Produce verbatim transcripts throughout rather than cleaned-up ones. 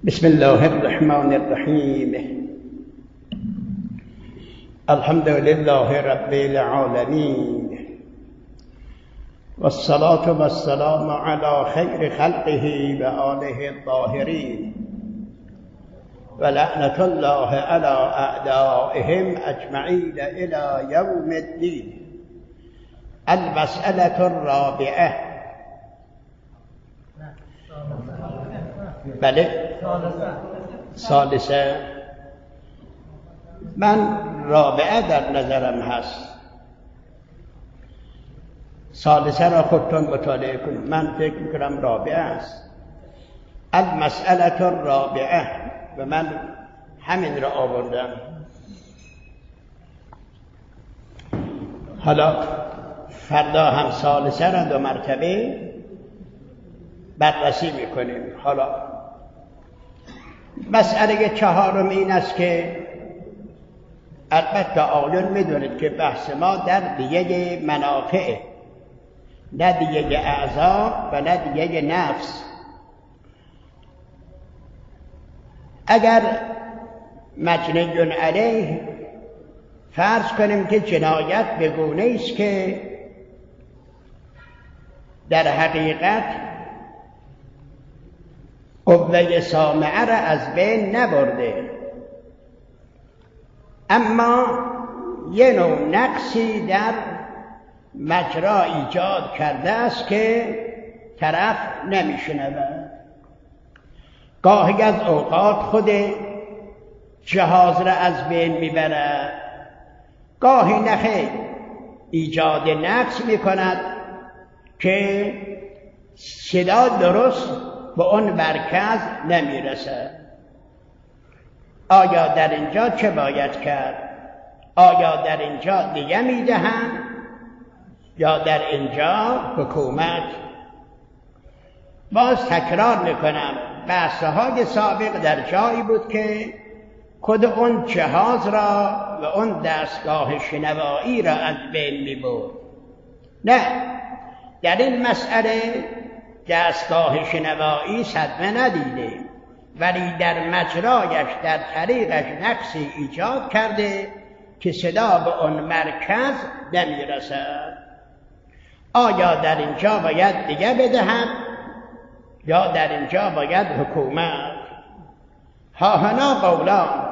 بسم الله الرحمن الرحیم. الحمد لله رب العالمین والصلاة والسلام على خیر خلقه و آله الطاهرین و لعنة الله على اعدائهم اجمعین الى یوم الدین. المسألة الرابعه. بله ثالثه. من رابعه در نظرم هست، ثالثه را خودتون مطالعه کنید. من فکر میکنم رابعه است. المسألة الرابعه و من همین را آوردم. حالا فردا هم ثالثه را دو مرتبه بررسی میکنیم. حالا مسئله چهارم این است که البته آیون میدونید که بحث ما در دیگه منافعه، نه دیگه اعضا و نه دیگه نفس. اگر مجنی علیه فرض کنیم که جنایت به گونه است که در حقیقت قوه سامعه را از بین نبرده، اما یه نوع نقصی در مجرا ایجاد کرده است که طرف نمیشنود. گاهی از اوقات خود جهاز را از بین میبرد، گاهی نخیر ایجاد نقص میکند که صدا درست به اون مرکز نمیرسد. آیا در اینجا چه باید کرد؟ آیا در اینجا دیگه میدهند یا در اینجا حکومت؟ باز تکرار میکنم، بحث‌های سابق در جایی بود که خود اون جهاز را و اون دستگاه شنوایی را از بین میبرد. نه، در این مسئله دستگاه شنوایی صدمه ندیده، ولی در مجرایش در طریقش نقصی ایجاد کرده که صدا به اون مرکز نمیرسد. آیا در اینجا باید دیگه بدهند یا در اینجا باید حکومت؟ ها هنا قولان.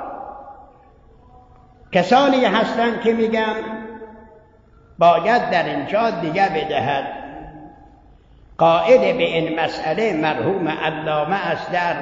کسانی هستند که میگن باید در اینجا دیگه بدهد. قائل به این مسئله مرحوم علامه است در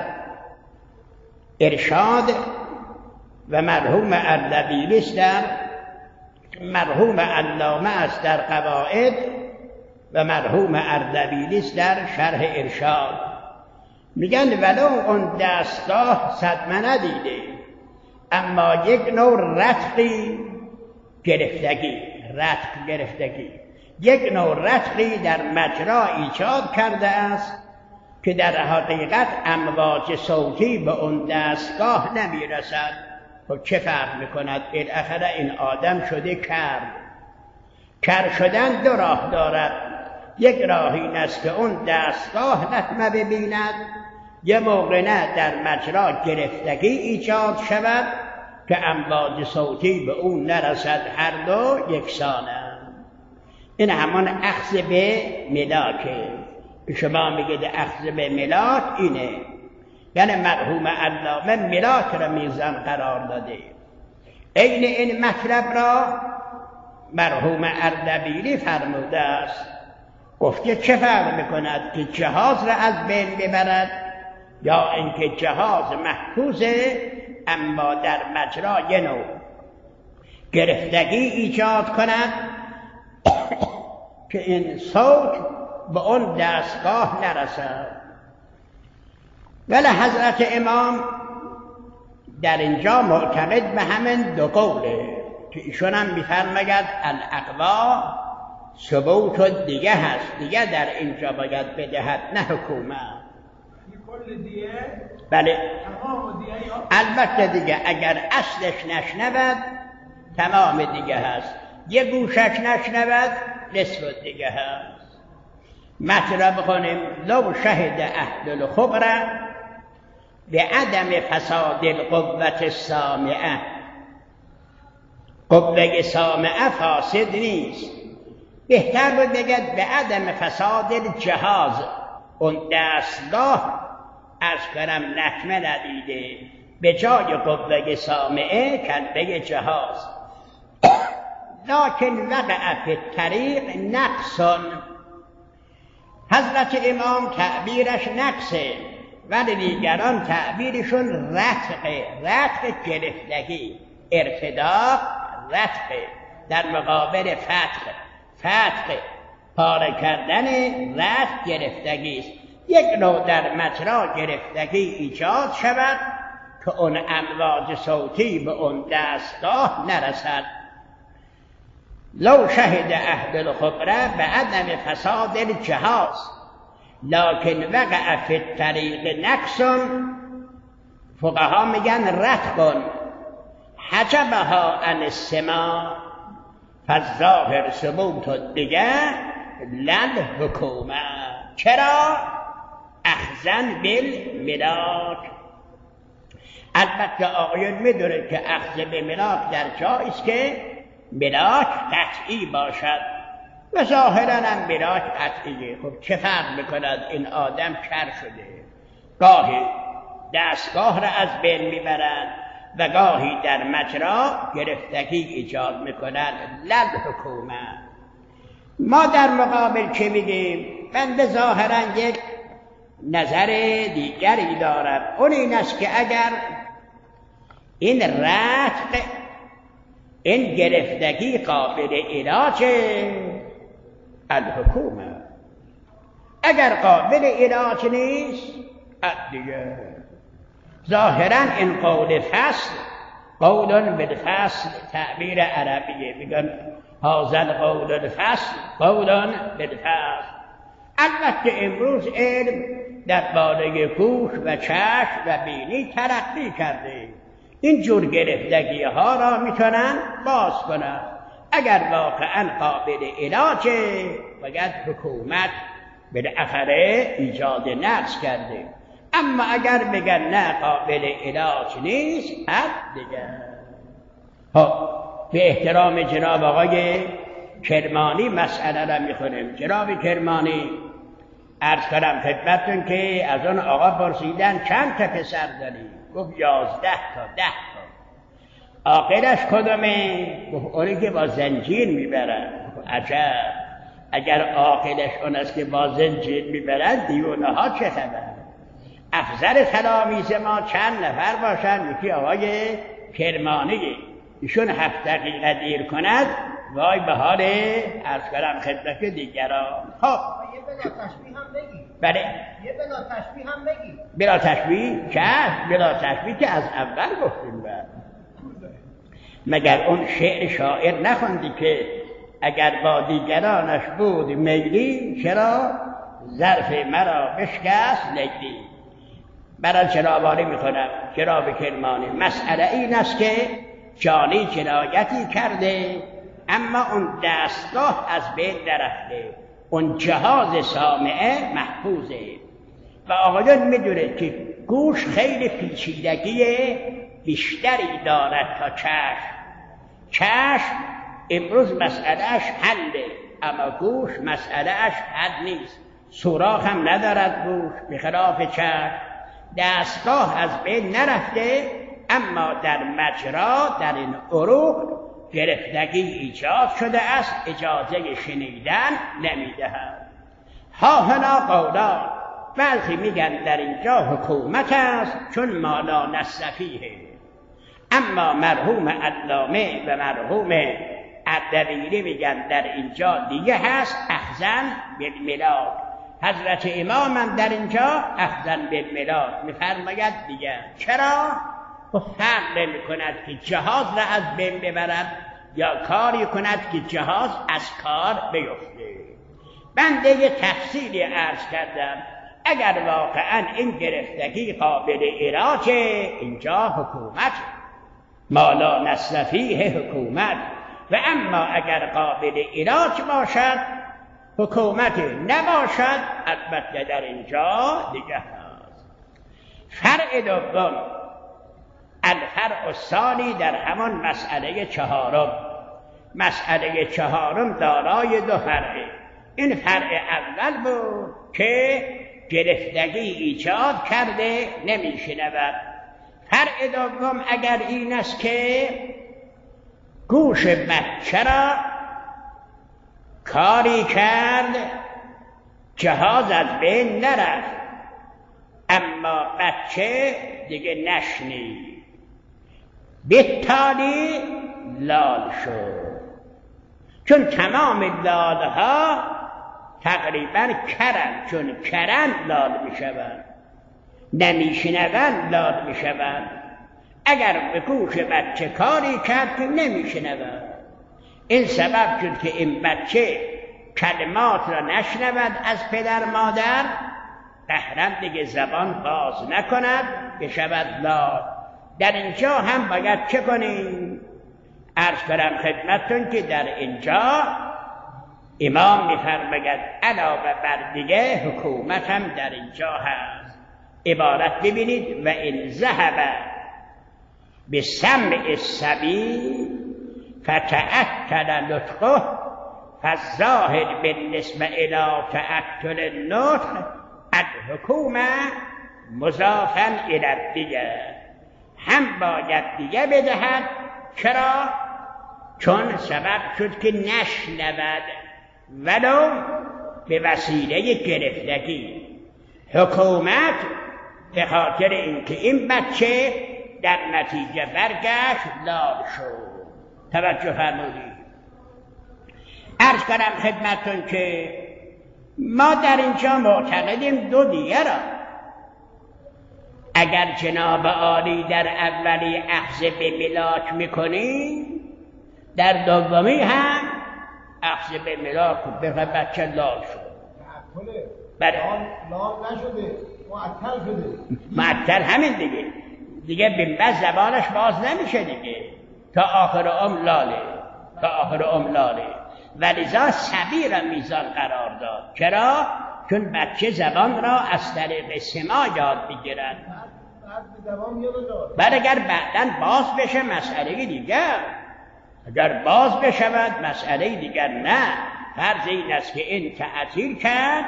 ارشاد و مرحوم اردبیلی است در مرحوم علامه است در قواعد و مرحوم اردبیلی است در شرح ارشاد. میگن ولو اون دستگاه صدمه ندیده، اما یک نوع رتقی گرفتگی رتق گرفتگی یک نوع رتقی در مجرا ایجاد کرده است که در حقیقت امواج صوتی به اون دستگاه نمیرسد. خب چه فرق میکند؟ بالاخره این آدم شده کر. کر شدن دو راه دارد. یک راه این است که اون دستگاه لطمه ببیند، یه موقع نه در مجرا گرفتگی ایجاد شود که امواج صوتی به اون نرسد. هر دو یکسانه. این همان اخذ به ملاکه که شما میگید اخذ به ملاک اینه، یعنی مرحوم علامه ملاک را میزان قرار داده. این این مطلب را مرحوم اردبیلی فرموده است. گفته چه فرق میکند که جهاز را از بین ببرد یا اینکه جهاز محفوظه اما در مجرا یه نوع گرفتگی ایجاد کند که این صوت به اون دستگاه نرسد. ولی حضرت امام در اینجا معتقد به همین دو قوله که ایشون هم میفرماید الاقوا ثبوت دیگه هست، دیگه در اینجا باید بدهد نه حکومت. بله البته دیگه اگر اصلش نشنود تمام دیگه هست، یه گوشش نشنود نصف دیگه هست. مطلب کنیم لو شهد اهل الخبر به عدم فساد القوة السامعه، قوه سامعه فاسد نیست. بهتر بود بگد به عدم فساد الجهاز، اون دستگاه از کنم لطمه ندیده، به جای قوه سامعه کله جهاز. لکن وقع فی الطریق نقص، حضرت امام تعبیرش نقصه ولی دیگران تعبیرشون رتقه. رتق گرفتگی، ارتداق رتقه در مقابل فتق. فتق پاره کردن، رتق گرفتگی است. یک نوع در مجرا گرفتگی ایجاد شود که اون امواج صوتی به اون دستگاه نرسد. لو شهد اهل الخبره به عدم فساد الجهاز لکن وقع فی الطریق نقص، فقها میگن رتق حجبها عن السماع فالظاهر ثبوت دیگه لل حکومه. چرا؟ اخذن بالملاک. البته آقایون میدونه که اخذ به ملاک در جایی است که ملاک قطعی باشد و ظاهرا هم ملاک قطعیه. خب چه فرق میکند؟ این آدم کر شده، گاهی دستگاه را از بین میبرند و گاهی در مجرا گرفتگی ایجاد میکنند. لل حکومه. ما در مقابل چه میگیم؟ بنده ظاهرا یک نظر دیگری دارم، اون این است که اگر این رتق، این گرفتگی قابل علاج الحکومه، اگر قابل علاج نیست دیگه ظاهرا این قول فصل، قول بالفصل تعبیر عربیه، میگن هذا القول الفصل قول بالفصل. البته امروز علم در باره گوش و چشم و بینی ترقی کرده، این جور گرفتگی ها را میتونن باز کنن. اگر واقعا قابل علاجه باید حکومت بالاخره ایجاد نقص کرده، اما اگر بگن نه قابل علاج نیست حد دیگه. ها به احترام جناب آقای کرمانی مسئله را میخونیم. جناب کرمانی عرض کنم خدمتتون که از اون آقا پرسیدن چند تا پسر داری؟ گفت یازده تا، ده تا. عاقلش کدومه؟ گفت اونی که با زنجیر میبرن. عجب، اگر عاقلش اون است که با زنجیر میبرن، دیونه ها چه خبر؟ افضل تلامیذ ما چند نفر باشن، یکی آقای کرمانی، ایشون هفت دقیقه دیر کند وای به حال عرض کنم خدمت دیگران. خب یه بلا تشبیه هم بگی. بله یه بلا تشبیه هم بگی. بلا تشبیه که بلا تشبیه که از اول گفتیم. بعد مگر اون شعر شاعر نخوندی که اگر با دیگرانش بود میلی، چرا ظرف مرا بشکست لیلی؟ برای جنابالی میخونم جناب کرمانی. مسئله این است که جانی جنایتی کرده اما اون دستگاه از بین نرفته، اون جهاز سامعه محفوظه. و آقایان میدونه که گوش خیلی پیچیدگی بیشتری دارد تا چشم. چشم امروز مسئلهش حله، اما گوش مسئلهش حل نیست، سوراخ هم ندارد گوش بخلاف چشم. دستگاه از بین نرفته اما در مجرا، در این عروق گرفتگی ایجاد شده است، اجازه شنیدن نمیدهد. ها هنا قولان، بعضی میگن در اینجا حکومت است چون مالا نصفیه، اما مرحوم علامه و مرحوم اردبیلی میگن در اینجا دیگه هست اخذن بالملاک. حضرت امام هم در اینجا اخذن بالملاک میفرماید دیگه. چرا؟ فرق نمی کند که جهاز را از بین ببرد یا کاری کند که جهاز از کار بیفته. بنده یه تفصیلی عرض کردم. اگر واقعا این گرفتگی قابل علاجه، اینجا حکومت مالا نصفیه حکومت، و اما اگر قابل علاج باشد حکومت نباشد، البته در اینجا دیگه هست. فرع دوم الفرع الثانی در همان مسئله چهارم. مسئله چهارم دارای دو فرعه. این فرع اول بود که گرفتگی ایجاد کرده نمیشنود. فرع دوم اگر این است که گوش بچه را کاری کرد جهاز از بین نرفت اما بچه دیگه نشنید، بالتالي لال شد. چون تمام لالها تقریبا کرن، چون کرن لال میشوند، نمیشنوند لال میشوند. اگر به گوش بچه کاری کرد که نمیشنوند، این سبب شد که این بچه کلمات را نشنود از پدر مادر، قهرن دیگه زبان باز نکند که شود لال. در اینجا هم باید چه کنیم؟ عرض کنم خدمتتون که در اینجا امام می‌فرماید علاوه بر دیگه حکومت هم در اینجا هست. عبارت ببینید: و ان ذهب بسمع الصبی فتأکد نطقه فالظاهر بالنسبه الی تأکل النطق الحکومه مضافا الی الدیه. هم باید دیگه بدهد. چرا؟ چون سبب شد که نشنود ولو به وسیله گرفتگی. حکومت به خاطر اینکه این بچه در نتیجه برگشت لال شد. توجه فرمودید. عرض کنم خدمتتون که ما در اینجا معتقدیم دو دیگه را اگر جناب عالی در اولی اخذ به ملاک میکنیم، در دومی هم اخذ به ملاک به بچه لال شد. بله. لال نشده، معطل شده. معطل همین دیگه. دیگه بین زبانش باز نمیشه دیگه. تا آخر عمر لاله. تا آخر عمر لاله. ولذا صبی را میزان قرار داد. چرا؟ چون بچه زبان را از طریق سماع یاد میگیرد. بعد اگر بعداً باز بشه مسئله دیگر، اگر باز بشود مسئله دیگر. نه، فرض این است که این تعطیل کرد،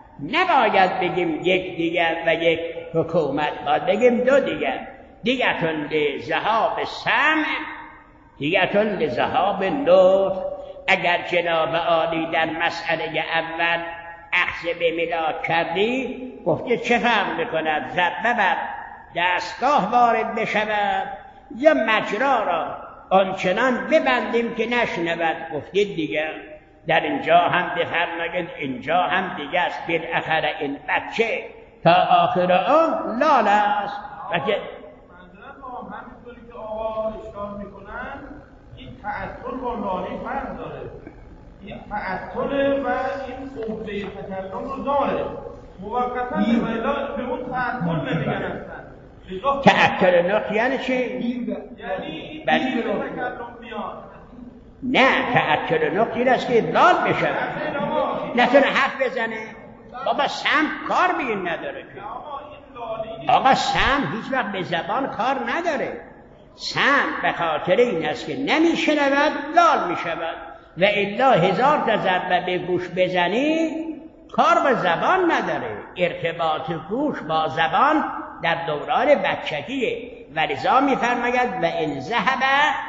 نباید بگیم یک دیگر و یک حکومت، باید بگیم دو دیگر. دیگتون لذهاب سمع، دیگتون لذهاب نطق. اگر جناب عالی در مسئله اول اخذ به ملاک کردی، گفته چه فرق میکند ضربه بر دستگاه وارد بشود یا مجرا را آنچنان ببندیم که نشنود. گفتید دیگر در اینجا هم بفرمایید، اینجا هم دیگه است. بالاخره این بچه تا آخر آن لال است. و که منظورم با همینطوری که آقا اشکال میکنن، این تعطل با لالی فرق داره. این تعطل و این قوه تکلم رو داره موقتا، و به اون تعطل نمیگن اصلا. تعطل نطق یعنی چی؟ یعنی این تکلم میاد. نه، تعطل نطق این است که لال بشه، نتونه حرف بزنه. بابا سم کار به این نداره که. آقا سم هیچ وقت به زبان کار نداره. سم به خاطر این است که نمیشنود لال میشود، و الا هزار تا ضربه به گوش بزنی کار به زبان نداره. ارتباط گوش با زبان در دوران بچگیه. ولذا میفرماید و ان ذهب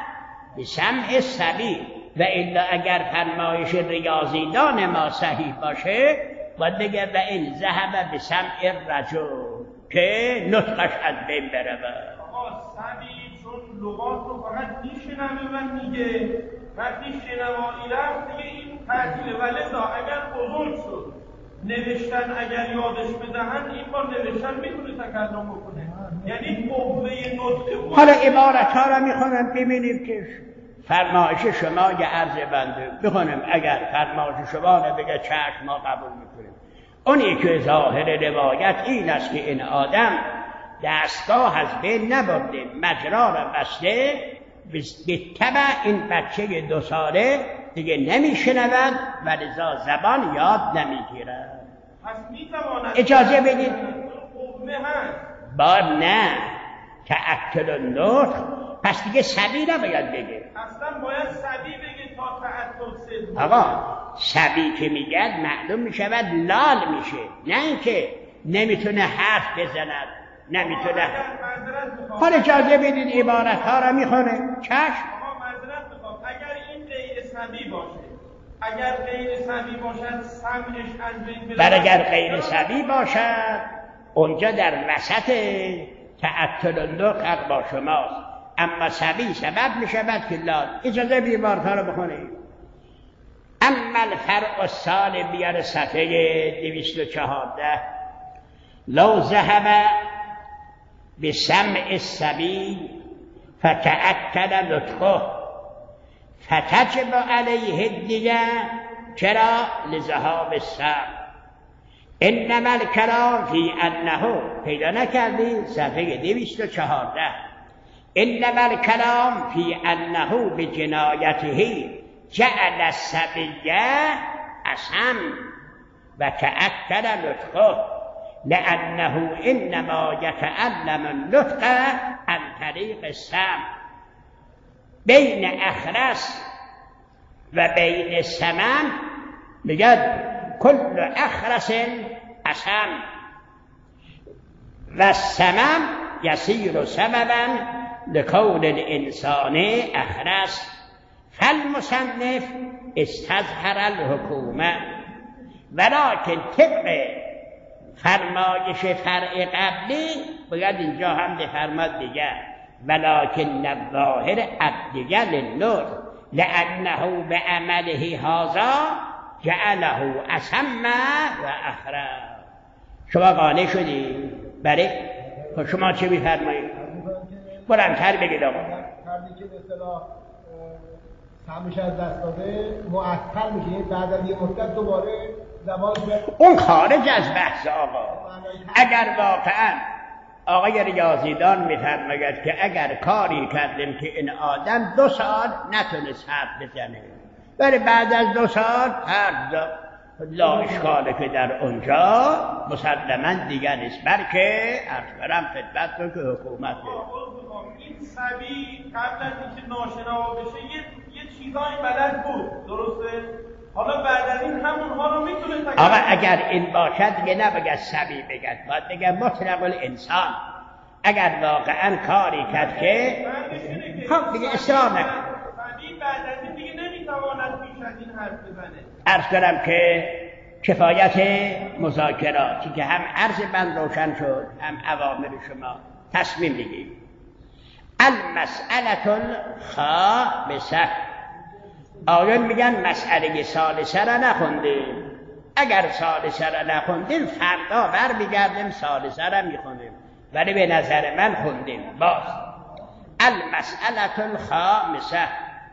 بسمع الصبی، و الا اگر فرمایش ریاضیدان ما صحیح باشه باید بگه و ان ذهب بسمع الرجل، که نطقش از بین برود. آقا صبی چون لغات رو فقط میشنوه و میگه، وقتی شنوایی رفت دیگه این تعطیله. ولذا اگر بزرگ شد نوشتن اگر یادش بدهن، این بار نوشتن میتونه تکلم بکنه. یعنی قوه نطق. حالا عبارت ها را میخونم ببینیم که فرمایش شما یه عرض بنده بخونم. اگر فرمایش شما را بگه چشم ما قبول میکنیم. اونی که ظاهر روایت این است که این آدم دستگاه از بین نبرده، مجرا را بسته، به تبع این بچه دو ساله دیگه نمیشنود و لذا زبان یاد نمیگیرد. پس میتواند اجازه بدید باب نه تعطل النطق، پس دیگه سبی نباید بگه. اصلا باید سبی بگه تا تعطل صدق. آقا سبی که میگد معلوم میشود لال میشه، نه اینکه نمیتونه حرف بزند، نمیتونه. حالا اجازه بدید عبارت ها را میخونه. چشم. آقا معذرت میخوام، اگر این غیر سبی باشه، اگر غیر سبی باشد سمعش از بین بره. بر اگر غیر سبی باشد اونجا در وسط تعطل النطق با شماست، اما سبی سبب میشود که لال. اجازه بدید عبارت ها را بخونید. اما الفرع الثانی بیار صفحه دویست و چهارده. لو ذهب بسمع الصبی فتعطل نطقه فتجب علیه الدیه. چرا؟ لذهاب السمع. انما الکلام فی انه، پیدا نکردی؟ صفحه دویست و چهارده. انما الکلام فی انه بجنایته جعل الصبیه اصم و تعطل نطقه لأنه انما يتعلم النطق عن طریق السمع. بین اخرس و بین سمم میگد کل اخرس اصم و السمم یصیر سببا لکون الانسان اخرس. فالمصنف استظهر الحکومه ولکن طبق فرمایش فرع قبلی باید اینجا هم بفرماد دیگه ولکن الظاهر الدیه للنطق لانه بعمله هذا جعله اصم و اخرس. شما قانع شدی؟ بله. خب شما چه میفرمایید؟ بلندتر بگید آقا. فردی که به اصطلاح سمعش از دست داده معطل میشه، بعد از یه مدت دوباره زبانش اون خارج از بحث آقا. اگر واقعا آقای ریاضیدان میفرماید که اگر کاری کردیم که این آدم دو سال نتونست حرف بزنه ولی بعد از دو سال حرف زد، لا اشکاله که در اونجا مسلما دیگر نیست، بلکه عرض کنم خدمتتون که حکومت این سبی قبل از اینکه ناشنوا بشه یه, یه چیزایی بلد بود، درسته؟ حالا بعد از این همونها رو میتونه تکرار. آقا اگر این باشد دیگه نباید سبی بگد، باید بگه مطلق الانسان. اگر واقعا کاری کرد که خب دیگه اصرار نکن. سبی بعد از این دیگه نمیتواند بیش از این حرف بزنه. عرض کنم که کفایت مذاکراتی که هم عرض من روشن شد هم اوامر شما تصمیم بگیرید. المسئله الخامسه، آیان میگن مسئله ثالثه را نخوندیم، اگر ثالثه را نخوندیم فردا بر میگردیم ثالثه را میخونیم، ولی به نظر من خوندیم. باز المسئله الخامسه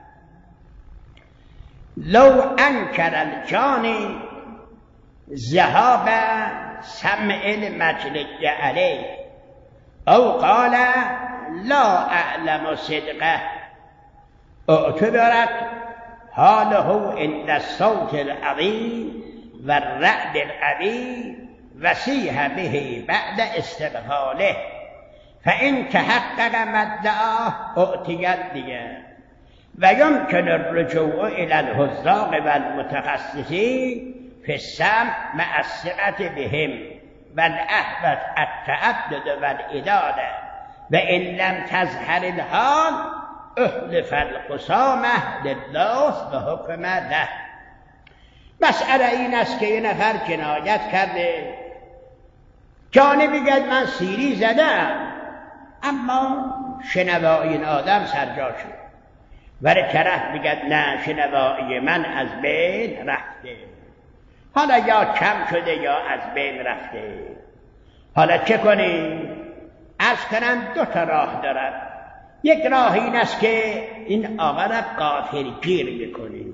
لو انکر الجانی ذهاب سمع المجلد علیه او قال لا اعلم صدقه اعتبرت حاله عند الصوت العظیم و الرعد القوی وصیح به بعد استقباله فان تحقق مدعاه اعطی الدیه و یمکن الرجوع الى الحذاق و المتخصصین فی السمع مع الثقة بهم و الاحوط التعدد و الاداده و ان لم تظهر الحال احلف القسامه لله و حکم له. مسئله این است که یه نفر جنایت کرده، جانی بگد من سیری زدم اما شنوایی این آدم سرجا شد، ولی طرف بگد نه شنوایی من از بین رفته، حالا یا کم شده یا از بین رفته. حالا چه کنیم؟ عرض کنم دو تا راه دارد. یک راه این است که این آقا را غافلگیر بکنیم.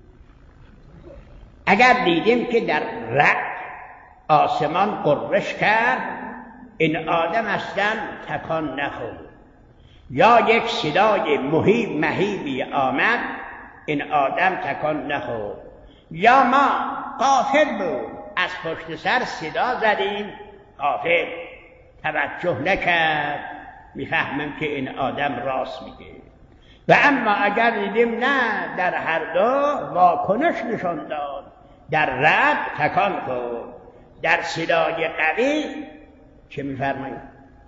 اگر دیدیم که در رعد آسمان قرش کرد، این آدم اصلا تکان نخورد، یا یک صدای مهیب مهیبی آمد، این آدم تکان نخورد، یا ما غافل بود از پشت سر صدا زدیم غافل توجه نکرد میفهمم که این آدم راست میگه. و اما اگر دیدیم نه، در هر دو واکنش نشان داد، در رد تکان خورد، در صدای قوی چه میفرمایید؟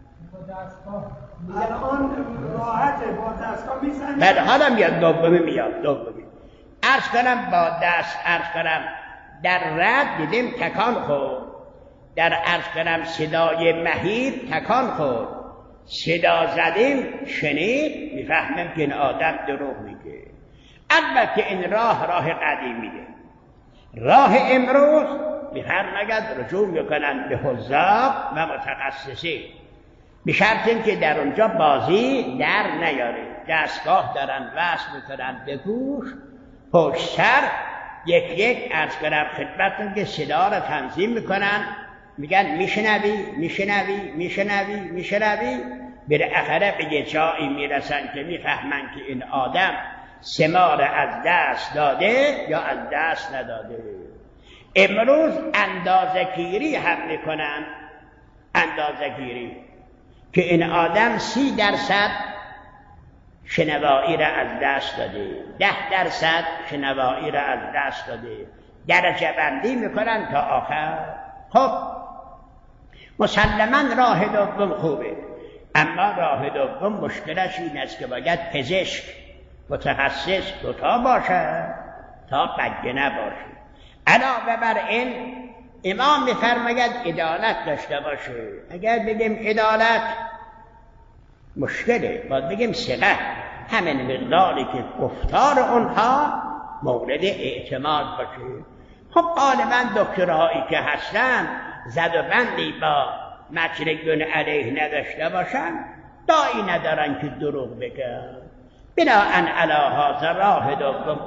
الان راحته با دستگاه میزنه. بعد حالا میاد دومی میاد دومی عرض کنم با دست عرض کنم در رد دیدیم تکان خورد، در عرض کنم صدای مهیب تکان خورد، صدا زدیم شنید، میفهمم که این آدم دروغ میگه. البته این راه راه قدیمیه. راه امروز میفرماید رجوع میکنن به حذاق و متخصصین، به شرط اینکه در اونجا بازی در نیاره. دستگاه دارن وصل میکنن به گوش، پشت سر یک یک عرض کنم خدمتتون که صدا را تنظیم میکنن، میگن میشنوی میشنوی میشنوی میشنوی، بالاخره به یه جایی میرسن که میفهمن که این آدم ثمار از دست داده یا از دست نداده. امروز اندازه‌گیری هم میکنن، اندازه‌گیری که این آدم سی درصد شنوایی را از دست داده، ده درصد شنوایی را از دست داده، درجه بندی میکنن تا آخر. خب مسلما راه دوم خوبه، اما راه دوم مشکلش این است که باید پزشک متخصص دوتا باشه تا بگه نباشه. علاوه بر این امام میفرماید عدالت داشته باشه. اگر بگیم عدالت مشکله، باید بگیم ثقه، همین مقداری که گفتار اونها مورد اعتماد باشه. خب غالبا دکترهایی که هستن زد و بندی با مجرگون علیه نداشته باشن، دایی ندارن که دروغ بگن. بناهن علی هذا راه دوم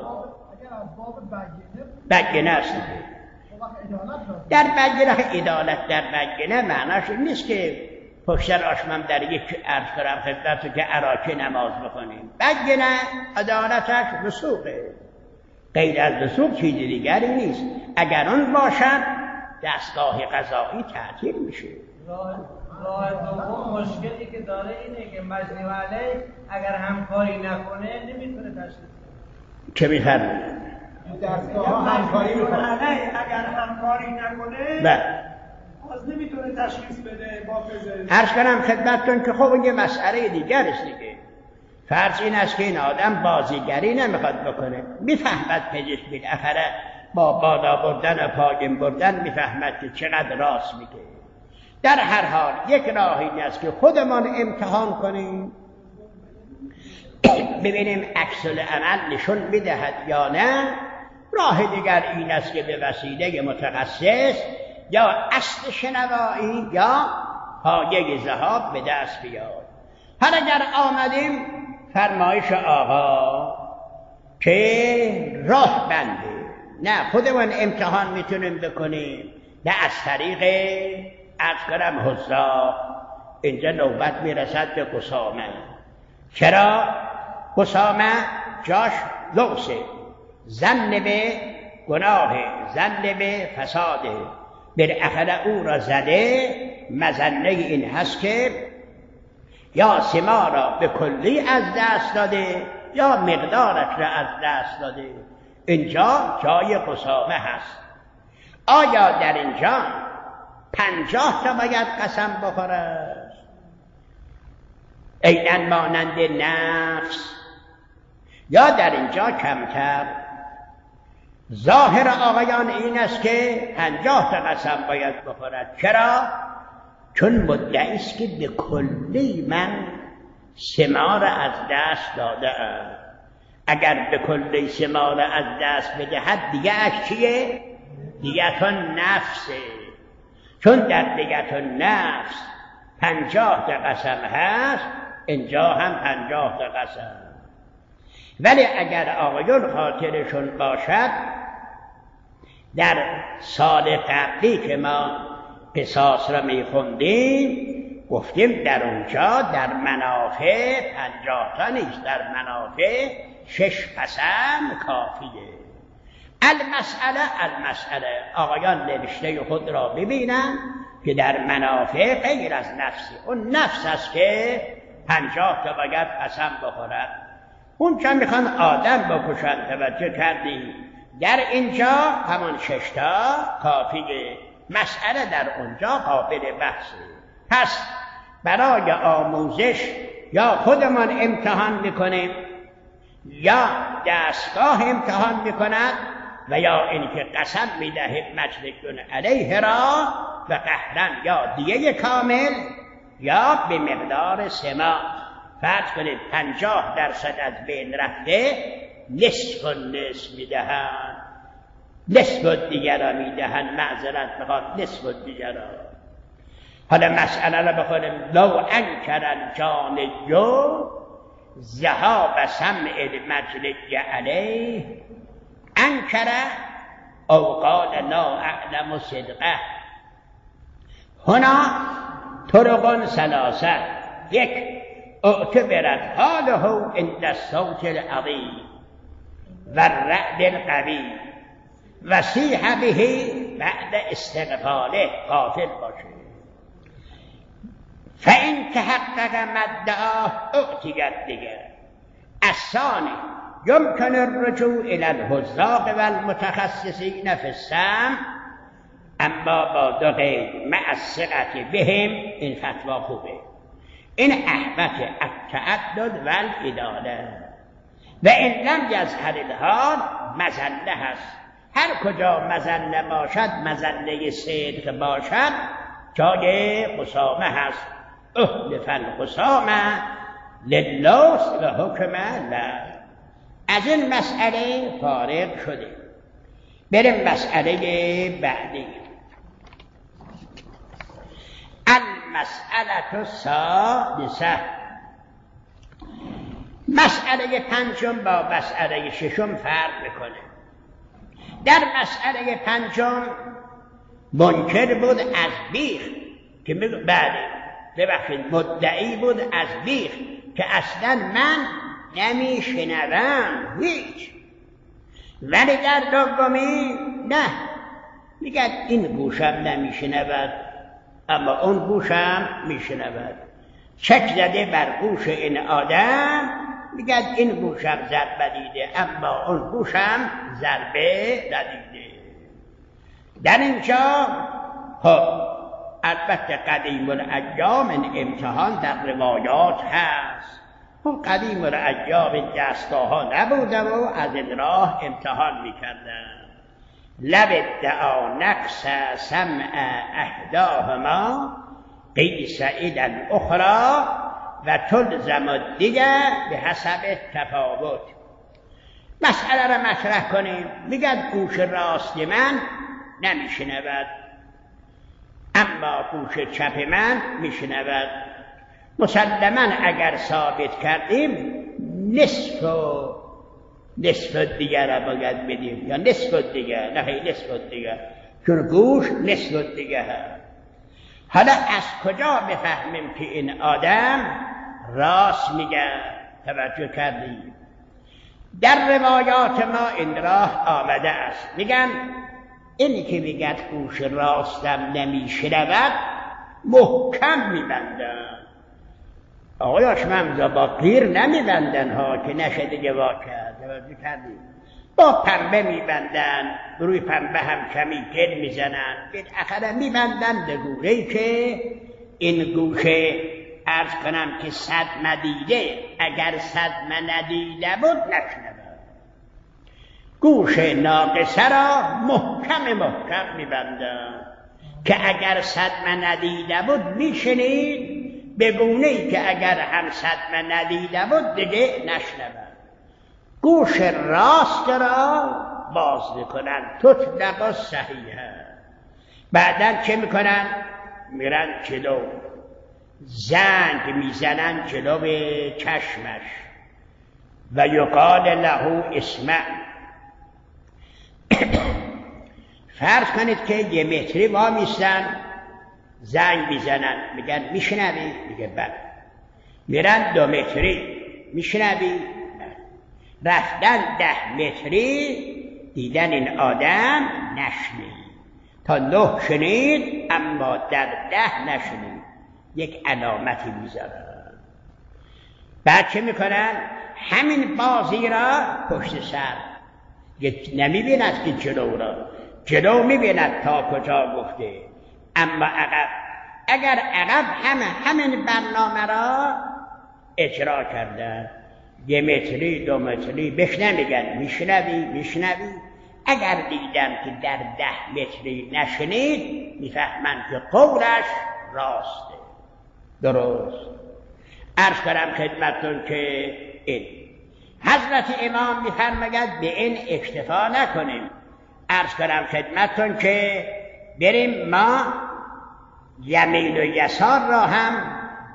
بگنه است. در بگنه عدالت در بگنه معناش این نیست که پشتر آشمم در یک عرض کنم خدمتو که عراقی نماز بخونیم. بگنه عدالتش رسوقه، غیر از رسوق چیز دیگری نیست. اگر اون باشد دستگاه قضایی تعطیل میشه. راه دوم مشکلی که داره اینه که مجنی و علیه اگر همکاری نکنه نمیتونه تشخیص بده. چه می‌فرمایید؟ دستگاه همکاری میکنه. اگر همکاری نکنه بله باز نمیتونه تشخیص بده با پزشک. عرض کنم خدمتتون که خب یه مسئله دیگر است دیگه. فرض این است که این آدم بازیگری نمیخواد بکنه، میفهمد پزشک بالاخره با بالا بردن و پایین بردن میفهمد که چقدر راست میگه. در هر حال یک راه این است که خودمان امتحان کنیم ببینیم عکس العمل نشون میدهد یا نه. راه دیگر این است که به وسیله متخصص یا اصل شنوایی یا پایه ذهاب به دست بیاد. حالا اگر آمدیم فرمایش آقا که راه بنده، نه خودمون امتحان میتونیم بکنیم، نه از طریق عرض کنم حضار. اینجا نوبت میرسد به قسامه. چرا؟ قسامه جاش لوسه، زن به گناه، زن به فساده، بالاخره او را زده. مظنه این هست که یا سما را به کلی از دست داده یا مقدارش را از دست داده. اینجا جای قسامه هست. آیا در اینجا پنجاه تا باید قسم بخوره؟ اینن مانند نفس، یا در اینجا کمتر؟ ظاهر آقایان این است که پنجاه تا قسم باید بخورد. چرا؟ چون مدعی است که به کلی من ثمار از دست داده ام. اگر به کلی ثمار از دست بدهد دیگه اش چیه؟ دیگتون نفسه. چون در دیگتون نفس پنجاه تا قسم هست، اینجا هم پنجاه تا قسم. ولی اگر آقایون خاطرشون باشد در سال قبلی که ما قصاص را میخوندیم گفتیم در اونجا در منافع پنجاه تا نیست، در منافع شش قسم کافیه. المسئله المسئله آقایان نوشته خود را ببینن که در منافع غیر از نفسی. اون نفس است که پنجاه تا باید قسم بخورد. اون چه میخوان آدم بکشن. توجه کردی؟ در اینجا همون ششتا کافیه. مسئله در اونجا قابل بحثه. پس برای آموزش یا خودمان امتحان میکنیم یا دستگاه امتحان میکند و یا اینکه قسم میدهید مجلسون علیه را و قهرن یا دیه کامل یا به مقدار سما. فرض کنید پنجاه درصد از بین رفته، نصف و نصف میدهند، نصف و دیگر را میدهند، معذرت بخواد نصف و دیگر را. حالا مسئله را بخونیم. لو انکر الجان جو ذهاب سمع المجلس علیه انکر او قال لا اعلم صدقه. هنا طرق ثلاثه. یک، اعتبرت حاله عند الصوت العظیم و الرعد القوی وصیح به بعد استقباله. غافل باشه. فإن تحقق مدعاه اعتقد دیگر. الثاني يمكن الرجوع إلى الحذاق والمتخصصين في السمع اما با دو قید مع الثقة بهم. این فتوا خوبه. این احبت التعدد والعداله و این لم یظهر الحال مظنه هست. هر کجا مظنه باشد، مظنه صدق باشد، جای قسامه هست. احلف القسامه لله و حکم له. از این مسئله فارغ شده. بریم مسئله بعدی. المسئله السادسه. مسئله پنجم با مسئله ششم فرق میکنه. در مسئله پنجم منکر بود از بیخ که میگه بله ببخشید مدعی بود از بیخ که اصلا من نمیشنوم هیچ. ولی در دومی نه، میگه این گوشم نمیشنود اما اون گوشم میشنود. چک زده بر گوش این آدم، میگه این گوشم ضربه دیده اما اون گوشم ضربه ندیده. در اینجا خب البته قدیم الایام امتحان در روایات هست. اون قدیم الایام دستگاه ها نبوده و از این راه امتحان میکردن. لب ادعا نقص سمع احداهما قیس الى الاخرى و تلزم دیگر به حسب تفاوت. مسئله را مطرح کنیم. میگن گوش راست من نمیشنود اما گوش چپ من میشنود. مسلما اگر ثابت کردیم نصف و نصف دیگر را باید بدیم یا نصف دیگر، نه خیلی نصف دیگر، چون گوش نصف دیگر هست. حالا از کجا بفهمیم که این آدم راست میگه؟ توجه کردیم در روایات ما این راه آمده است. میگن اینی که میگه گوش راستم نمیشنود محکم میبندن. آقایاش ممزا با قیر نمیبندن ها که نشه دیگه واقع. توجه کردیم با پنبه میبندن، روی پنبه هم کمی گل میزنن، بالاخره میبندن به گوشه‌ای که این گوشه عرض کنم که صدمه دیده، اگر صدمه ندیده بود نشنود. گوش ناقصه را محکم محکم میبندن که اگر صدمه ندیده بود میشنید، به گونه‌ای که اگر هم صدمه ندیده بود دیگه نشنود. گوش راست را باز میکنن، تطلق صحیحه. بعدن چه میکنن؟ میرن جلو، زنگ میزنن جلو به چشمش و یقال له اسمع. فرض کنید که یه متری ما میستن، زنگ میزنن، میگن میشنوی؟ میگه بله. میرن دو متری، میشنوی؟ رفتن ده متری، دیدن این آدم نشنید. تا نه شنید اما در ده نشنید، یک علامتی میذارن. بعد چه میکنن؟ همین بازی را پشت سر نمیبیند که جلو را، جلو میبیند تا کجا گفته، اما عقب اگر عقب همه همین برنامه را اجرا کردن، یه متری دو متری بهش نمیگن میشنوی میشنوی، اگر دیدن که در ده متری نشنید میفهمن که قولش راسته، درست. عرض کنم خدمتتون که این حضرت امام میفرماید به این اکتفا نکنیم. عرض کنم خدمتتون که بریم ما یمین و یسار را هم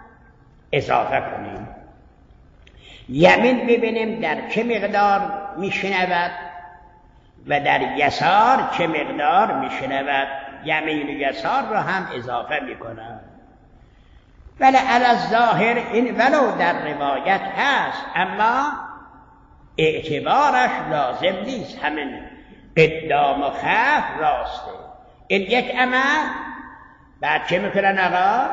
اضافه کنیم. یمین ببینیم در چه مقدار میشنود و در یسار چه مقدار میشنود، یمین و یسار را هم اضافه میکنم. ولی علی الظاهر این ولو در روایت هست اما اعتبارش لازم نیست، همین قدام و خلف راسته. این یک عمل. بعد چه میکنن آقا؟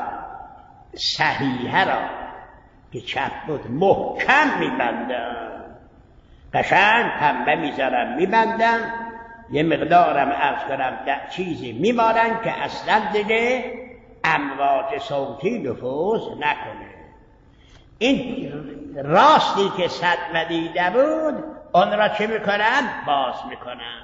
صحیحه را که چپ بود محکم میبندن، قشنگ پنبه میذارن میبندن، یه مقدارم عرض کنم در چیزی میمارن که اصلا دیگه امواج صوتی نفوذ نکنه. این راستی که صدمه دیده بود اون را چه میکنن؟ باز میکنن.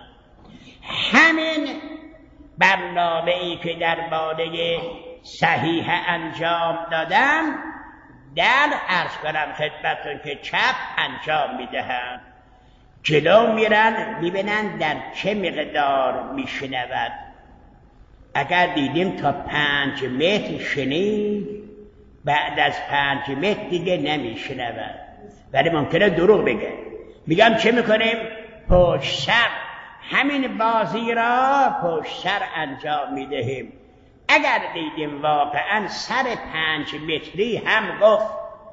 همین برنامه ای که در باده صحیح انجام دادن در عرض کنم خدمتتون که چپ انجام میدهن، جلو میرن میبینن در چه مقدار میشنود. اگر دیدیم تا پنج متر شنید، بعد از پنج متر دیگه نمیشنود، ولی ممکنه دروغ بگه. میگم چه میکنیم؟ پشت سر همین بازی را پشت سر انجام میدهیم. اگر دیدیم واقعا سر پنج متری هم گفت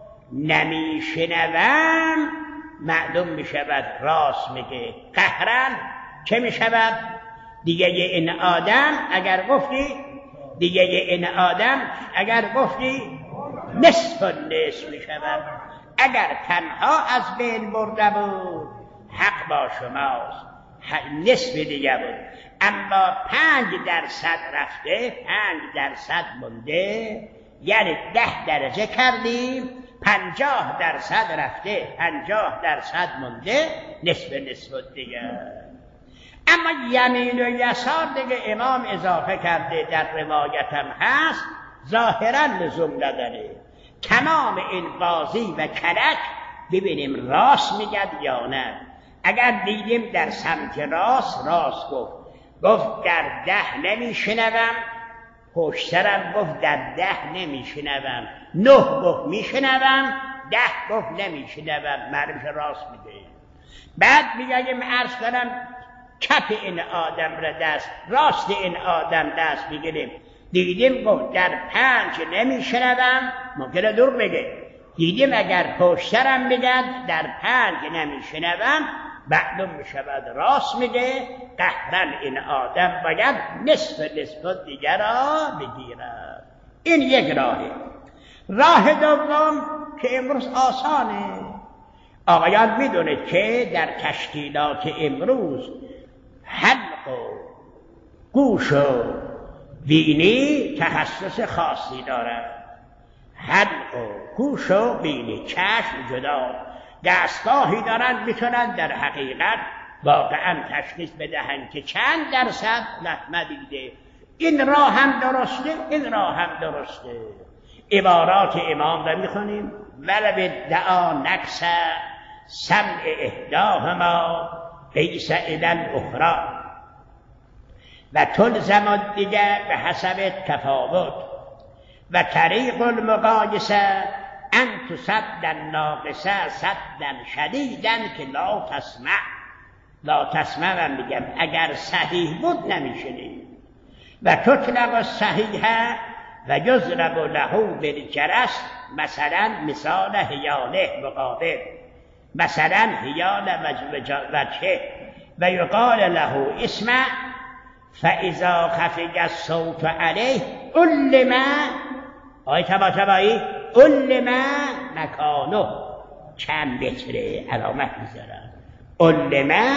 نمیشنوم، معلوم میشود راست میگه. قهرن چه میشود؟ دیگه این آدم اگر گفتی دیگه این آدم اگر گفتی نصف و نصف میشود. اگر تنها از بین برده بود حق با شماست، نصف دیگه بود. اما پنج درصد رفته، پنج درصد مونده، یعنی ده درجه کردیم، پنجاه درصد رفته، پنجاه درصد مونده، نصف نصف دیگه. اما یمین و یسار دیگه امام اضافه کرده، در روایتم هست، ظاهرا لزوم نداره. تمام این بازی و کلک ببینیم راست میگد یا نه. اگر دیدیم در سمت راست، راست گفت، گفت در ده نمیشنوم، پشت سرم گفت در ده نمیشنوم، نه گفت میشنوم، ده گفت نمیشنوم، معلومش راست میگه. بعد میگیم عرض کنم کف این آدم را دست، راست این آدم دست بگیریم، دیدیم گفت در پنج نمیشنوم، ممکنه دروغ بگه. دیدیم اگر پشت سرم بگد در پنج نمیشنوم، معلوم میشود راست میگه. قهرن این آدم باید نصف نصف دیگر را بگیرد. این یک راهه. راه دوم که امروز آسانه، آقایان میدونید که در تشکیلات امروز حلق و گوش و بینی تخصص خاصی دارد. حلق و گوش و بینی، چشم جدا، دستگاهی دارن میتونن در حقیقت واقعا تشخیص بدهن که چند درصد لطمه دیده. این راه هم درسته، این راه هم درسته. عبارات امام را میخونیم: ولو ادعا نقص سمع احداهما لیس الی الاخری و تلزم دیگر به حسب تفاوت و طریق المقایسه ان تصد ناقصه صدا شدیدا که لا تسمع. لا تسمع من میگم اگر صحیح بود نمیشنید. و تطلق الصحیحه و یضرب له بالجرس، مثلا مثال حیاله مقابل، مثلا حیال وجهه و یقال له اسمع فاذا خفج الصوت علیه علم آی تبا تبایی علم مکانه چند متره علامت میذارم علم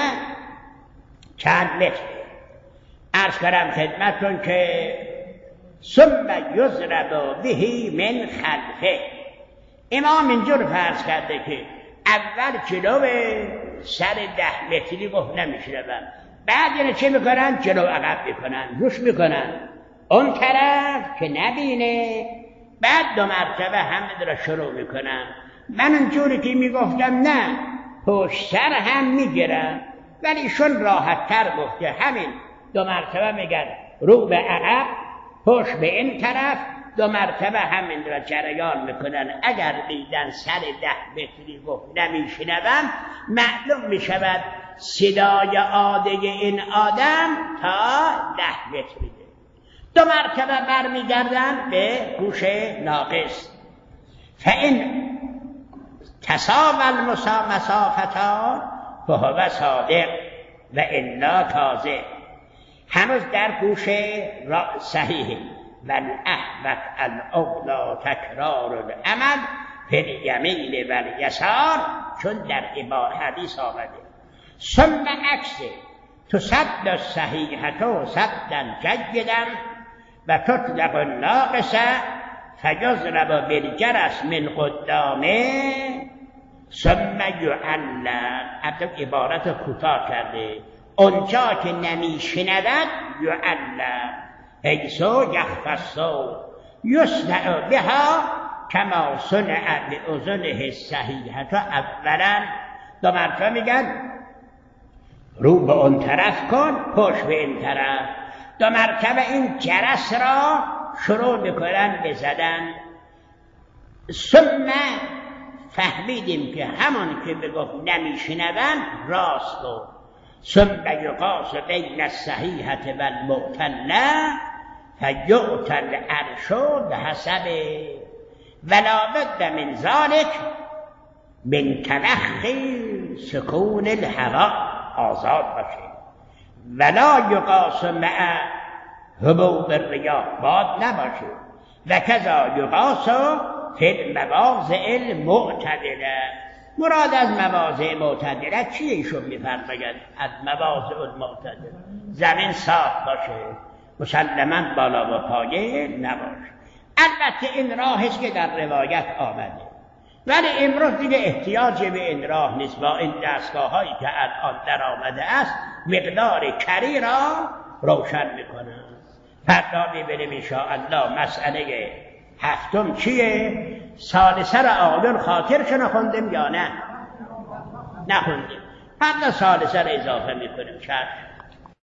چند متره. عرض کردم خدمتتون که ثم یضرب به من خلفه. امام اینجور فرض کرده که اول جلو سر ده متری گفت نمیشنوم، بعد یعنی چه میکنن؟ جلو عقب میکنن، روش میکنن اون طرف که نبینه، بعد دو مرتبه همه را شروع میکنن. من اونجوری که میگفتم نه پشت سر هم میگیرم، ولی شون راحت تر گفته همین دو مرتبه میگن رو به عقب پشت به این طرف، دو مرتبه همین را جریان میکنن. اگر دیدن سر ده متری گفت نمیشنوم، معلوم میشود صدای عاده این آدم تا ده متریه. دو مرتبه برمیگردن به گوش ناقص. فإن تساوی المسافتا فهو صادق و الا کاذب. هنوز در گوش صحیح و الاحوط الاولی تکرار العمل فی الیمین و الیسار، چون در عبارت حدیث آمده ثم عکس تصد الصحیحة صدا جیدا و تطلق الناقصه فیضرب بالجرس من قدامه ثم یعلم. حتی عبارت کوتاه کرده اونجا که نمیشنود یعلم حیثو یخفی الصوت یصنع بها کما صنع باذنه الصحیحة. اولا دو مرتبه میگن رو به اون طرف کن پشت به این طرف، دو مرتبه این جرس را شروع میکنن بزدن. ثم فهمیدیم که همون که بگفت نمیشنون راست و ثم یقاس بین الصحیحة و المعتله فیؤتی العرش بحسب ولا بد من ذلك من تلخی سکون الهوا، آزاد باشه. ولا یقاس مع حبوب الریاح، باد نباشه. و کذا یقاس فی المواضع المعتدله. مراد از مواضع معتدله چیه ایشون میفرماید؟ از مواضع المعتدله زمین صاف باشه، مسلما بالا و پایه نباشه. البته این راهش که در روایت آمده، ولی امروز دیگه احتیاجی به این راه نیست. با این دستگاه هایی که الان در آمده است مقدار کری را روشن میکنن. فردا میبینیم انشاءالله مسئله هفتم چیه؟ ثالثه را آیون خاطرشون خوندیم یا نه؟ نخوندیم. فردا ثالثه را اضافه میکنیم. شرح